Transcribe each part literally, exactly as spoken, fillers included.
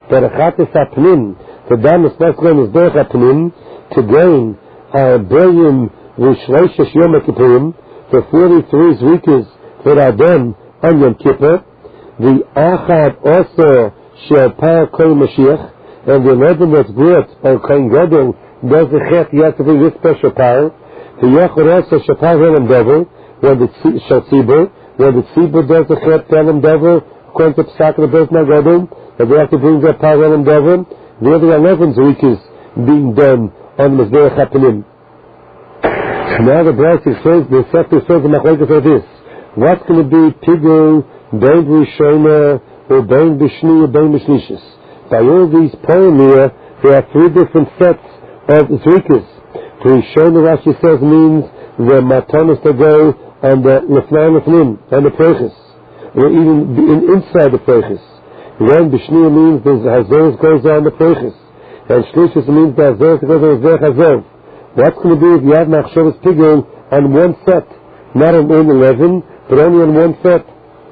that Achatis Apnim, the Dam is not going to Derech Apnim, to gain a billion Rishleishish Yom Kippurim, the forty-three weeks that are done on Yom Kippur, the Achad also Shel Par Kol Mashiach, and the eleven that's brought by Kohen Gadol does the Chet, he has to bring this special power. The Yachor also Shapar Helam Devil, when the Shel Tzibur, when the Tzibur does the Chet Helam Devil, according to Pesach and the Beit Nagadol, and they have to bring their power Helam Devil. The other eleven week is being done on the Mizbeach HaPnim. Now the Brass says, the Sefer says the Machlokes for this. What's going to be Pigul, Bein Rishona, or Bein Bishni, or Bein Bishlishis? By all these poems here, there are three different sets of Zrikas. To Rishona, Rashi says, means the Matanis that go on the Lefnai Lefnim, and the Prechis, or even in, inside the Prechis. Then Bishni means the Hazor goes on the Prechis, and Shlishis means the Hazor goes on the Hazor. What's going to be if you have Machshavas Pigul on one set, not on all eleven, but only on one set?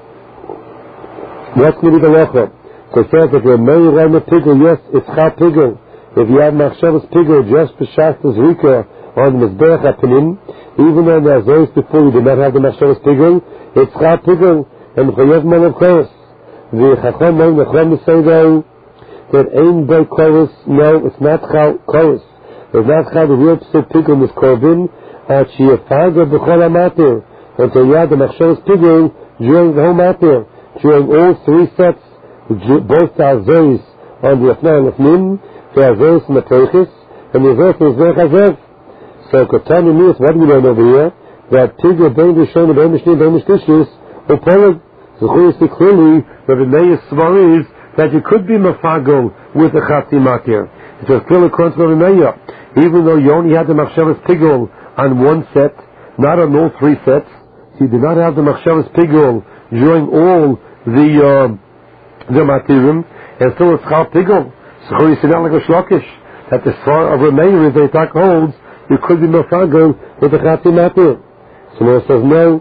What's going to be the Locha? So it says that you're Meir Rama Pigul, yes, it's Chal Pigul. If you have Machshavas Pigul just B'Shachtas Rika on the Mizbeach HaPnim, even though the Azoris before you did not have the Machshavas Pigul, it's Chal Pigul, and Chayev Man of Chorus. The Chacham Man, the Chacham say though, that Ein Bei Chorus, no, it's not Chal Chorus. It's not Chal, the real P'suk Pigul is Korban, at Sheyafaga B'chol HaMatir, until you have the Machshavas Pigul during the whole Matir, during all three sets, both the Azoris on the Lefnai Lefnim, the Azoris and the Prechis, and the Azoris is Zerech Azev. So Kotani means, what do we learn over here? That Pigul, Bein Rishon, Bein Bishni, Bein Bishlishis, or Polig. So you see clearly that the Meir Svar is that you could be Mafagol with the Chatzi Matir. It was clearly according to the Meir. Even though you only had the Machshavas Pigul on one set, not on all three sets, so you did not have the Machshavas Pigul during all the uh, the Matirim, and still it's Chal Pigul. So you see that like a Shlokish, that the Svar of the Meir is they talk holds, you could be Mafagol with the Chatzi Matir. So Meir says no.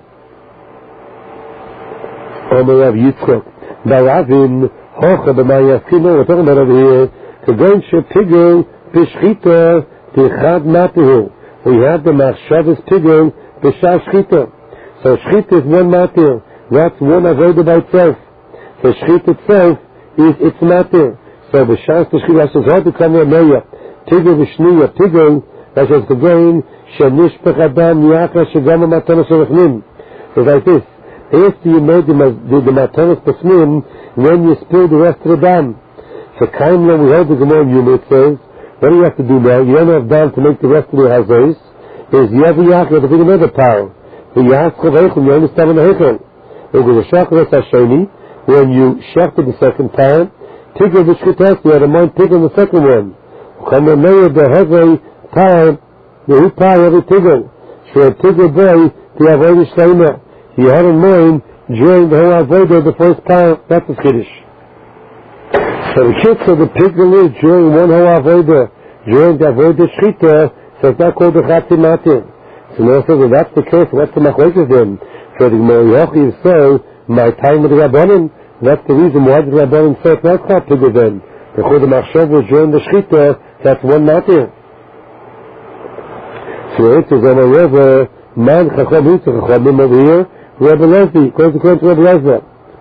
Omer Rav Yitzchak, Baravin, Hocha b'Mayafino, we're talking about over here, Kagon Shepigul, B'Shchita, B'Chad Matihu. We have the Machshavas Pigul, B'Shah Shchita. So Shchita is one Matir, that's one avodah by itself. The Shchita itself is its Matir. So B'Shah Shchita, that's hard to come here, Meir. Pigul V'Shniya, Pigul, that's just Kagon, Shanish Pechadam, Yachra, Shagama Matanas Erechnim. It's like this. After you made the, the, the Matanas Pesmim, when you spill the rest of the dam. So Kaimla, we heard the Gemara in Yuma, it says, what do you have to do now? You don't have dam to make the rest of the Hazos. Is you have a Yach, you have to bring another power. The Yach Chavechum, you understand in the Hechel. It was a Shachar Hashoni, when you shafted the second power, Tigger the Shchitas, you had a mind Tigger the second one. Come on, Meir, the Hezei power, the Hu power, every Tigger. So a Tigger boy, the Avodah Shleima. He had in mind during the whole Avodah, the first power, that's the Kiddush. So the Kitz of the Pigul is during one whole Avodah, during the Avodah Shchita, so it's not called the Chatzi Matir. So now says, if that's the case, what's the Machlokes then? So the Gemara Yochi is so, my time with the Rabbanim, that's the reason why the Rabbanim say it's not called Pigul then. Because the Machshav was during the Shchita, that's one Matir. So it says, on a river, man Chacham Yitzchak, Chachamim over here, Rabbi Levi, consequent to Rabbi Levi.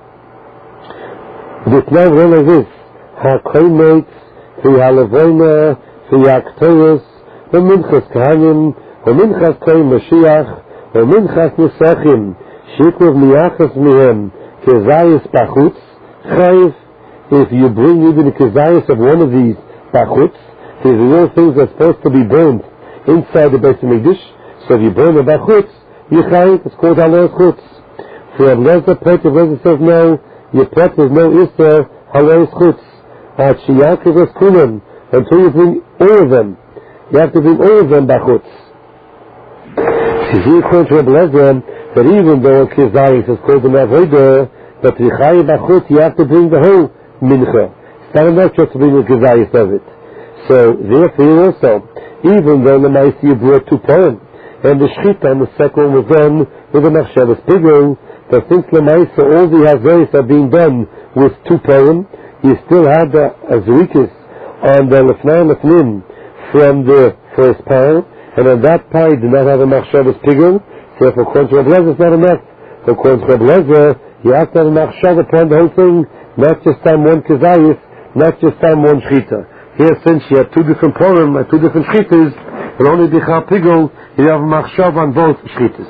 The Tnav ran like this: HaKoymetz, V'Halavoyna, V'Yaktoyos, V'Minchas Kahanim, V'Minchas Kohen Mashiach, V'Minchas Nesachim, Shikov Miyachas Mihem, Kezayis Bachutz, Chayif. If you bring even the Kezayis of one of these Bachutz, these are all things that's supposed to be burned inside the Beis Hamikdash. So if you burn the Bachutz, you chayit, it's called Halos Chutz. For Rav Lezer, Pet of Lezer says no, your pet is no Isser, Halos Chutz. At Shiyakir es Kulam, until you bring all of them. You have to bring all of them Bachutz. You see, according to Rav Lezer, that even though a Kizayis is called an Avodah, but the Chayi Bachutz, you have to bring the whole Mincha. It's not enough just to bring the Kizayis of it. So, therefore also, even though the Maisi you brought two poems, and the Shchita on the second was done with the Machshavas Pigul, but since Lamaisa all the Hazoris are being done with two poem, you still had the Azrikis on the Lefnai Lefnim from the first pile, and on that pile you do not have a Machshavas Pigul, so for according to Reb Lezer it's not enough. For according to Reb Lezer, you have to have a Machshav upon the whole thing, not just on one Kezayis, not just on one Shchita. Here, since you have two different Purim, two different Shchitas, and only the Chal Pigul, you have a Machshav on both Shchitas.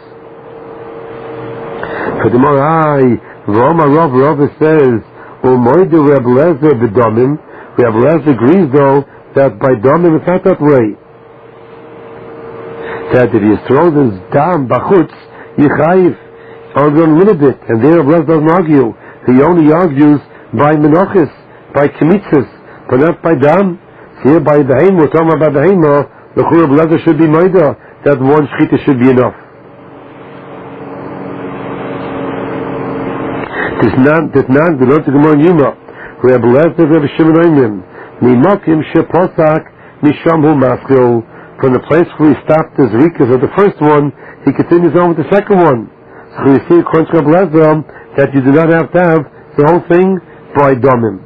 For the Morai, Roma Rav Rav says, Umoidu Reb Lezer b'domim. Reb Lezer agrees though that by domim it's not that way. That if you throw this dam bachutz, you chayiv only a little bit, and there Reb Lezer doesn't argue. He only argues by menochis, by kemitzis, but not by dam. Here by the heim, we're talking about the heim. The Reb Lezer should be moida that one shchita should be enough. This not that not the Lord to Gemara Yuma. Reb Lezer Reb Shimon Oimim. Mimakim sheposak misham hu maskil. From the place where he stopped his rikas of the first one, he continues on with the second one. So we see according to Reb Lezer that you do not have to have the whole thing by domim.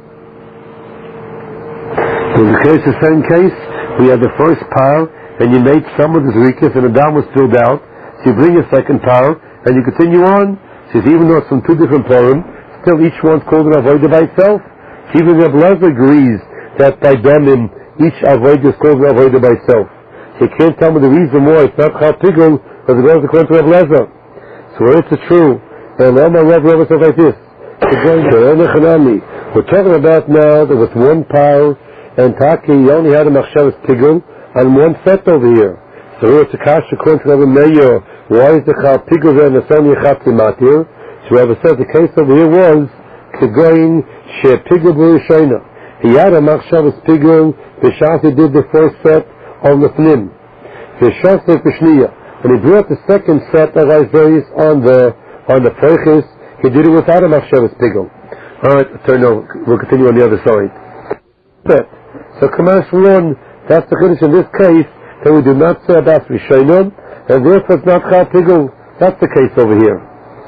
In the case, the same case, we had the first pile, and you made some of the rikas, and the dam was filled out. So you bring a second pile, and you continue on. Says even though it's from two different Purim, still each one's called an avodah by itself. So even Reb Lezer agrees that by domim each avodah is called an avodah by itself. So you can't tell me the reason why it's not Chal Pigul because it goes according to Reb Lezer. So where it's true, and all my Reb Lezer says like this. We're talking about now that with one pile and Taki you only had a Machshavas Pigul on one set over here. So here it's a kasha according to Reb Meir. Why is the Chal Pigul there and it's only a Chatzi Matir? So Rabbi said the case over here was Kegoin She Pigul B'Rishayna. He had a Machshavas Pigul B'Shas he did the first set on the Fnim. B'Shas B'Shniya. When he brought the second set of Isaiahs on the on the Freichis, he did it without a Machshavas Pigul. Alright, turn over. We'll continue on the other side. So Kamash one, that's the Kiddush in this case, that we do not say about Rishayna. And therefore it's not Chal Pigul. That's the case over here.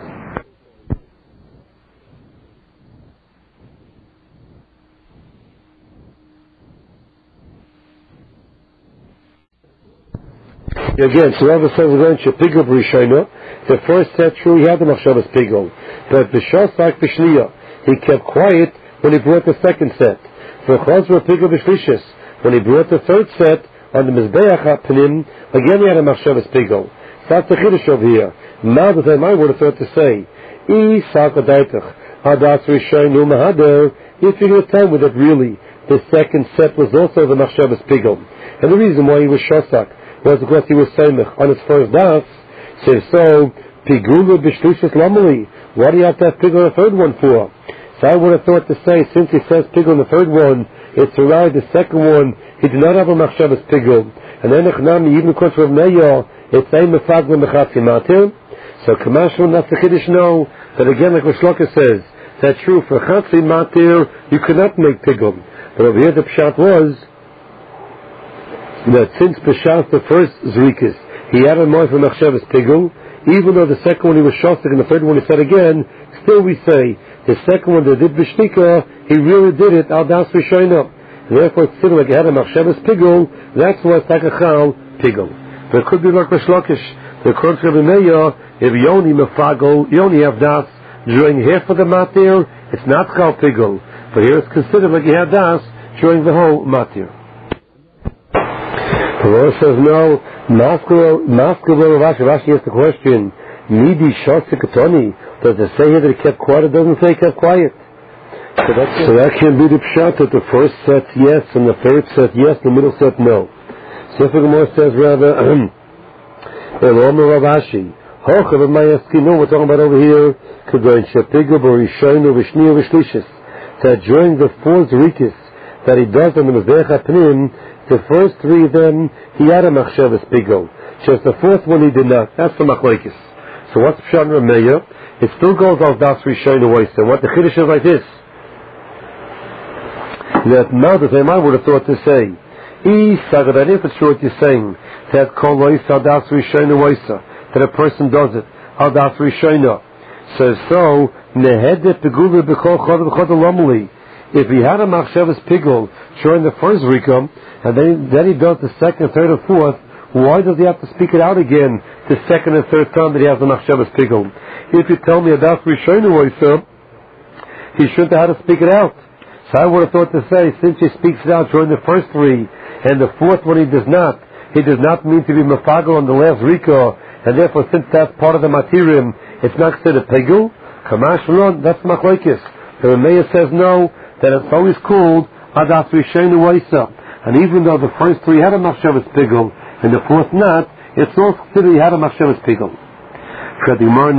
Again, so Rabbi says we're going to Pigul B'Rishayna. The first set, true, he had the Machshavas Pigul. But B'Shasak B'Shniya, he kept quiet when he brought the second set. For Chazra Pigul B'Shlishis, when he brought the third set, on the Mizbeach HaPnim, again he had a Machshavas Pigul. That's the Chiddush over here. Now that I might would have thought to say, I Sakadaitach, Hadas Rishaynu Mahader, if you would tell me that really the second set was also the Machshavas Pigul. And the reason why he was Shosak was because he was Semech on his first das. So, so Pigula B'Shlushis Lamali. Why do you have to have Pigul on the third one for? So I would have thought to say, since he says Pigul on the third one, it's right, the second one, he did not have a Machshavas Pigul. And then Echnami, even according to Rav Meir, it's a Mefagla Mechatzi Matir. So Kamashon, that's the Kiddush no. But again, like Rishloka says, that's true, for Chatzi Matir, you could not make Pigul. But over here the Pshat was, that since Pshat, the first Zrikis, he had a more for Machshavas Pigul, even though the second one he was Shostak and the third one he said again, still we say, the second one that did B'Shtika, he really did it, Al Das Rishayna. And therefore it's still like he had a Machshavas Pigul, that's why it's like a Chal Pigul. But it could be like Rish Lakish, the according to Rabbi Meir, if you only Mefagol, you only have Das, during half of the Matir, it's not Chal Pigul. But here it's considered like you have Das, during the whole Matir. The Lord says no, Maskul Rashi, Rashi asks the question, Midi Shotzik does it say here that he kept quiet? It doesn't say he kept quiet. So that, so that can be the pshat that the first set yes, and the third set yes, the middle set no. So if the Gemara says rather, Eloma Ravashi, Hocha B'Mayaskin, we're talking about over here, Kagoin Shepigu B'Rishaynu V'Shniya V'Shlishis, that during the four Zrikis that he does on the Mizbeach HaPnim, the first three of them, he had a Machshavas Pigul. Just the fourth one he did not. That's the Machlekes. So what's the Pshat in Rav Meir? It still goes off Das Rishaynu Weisa. What the Chiddush is like this. That now the same I would have thought to say, I Sagad, if it's true what you're saying, that Kol Weisa Das Rishaynu Weisa, that a person does it, Al Das Rishaynu. So, so, Nehedet Pegula B'Chol Chod B'Chod L'Amali. If he had a machshavas pigul during the first rika, and then, then he does the second, third, or fourth, why does he have to speak it out again the second and third time that he has a machshavas pigul? If you tell me about Rishonu Oisa, he shouldn't have had to speak it out. So I would have thought to say, since he speaks it out during the first three, and the fourth one he does not, he does not mean to be mafagel on the last rika, and therefore since that's part of the matirim, it's not considered pigul. Kamash Lon, that's machlokes. The Rameya says no, that it's always called Adas Rishonu Oisa. And even though the first three had a machshavas pigul, and the fourth not, it's all considered he had a machshavas pigul.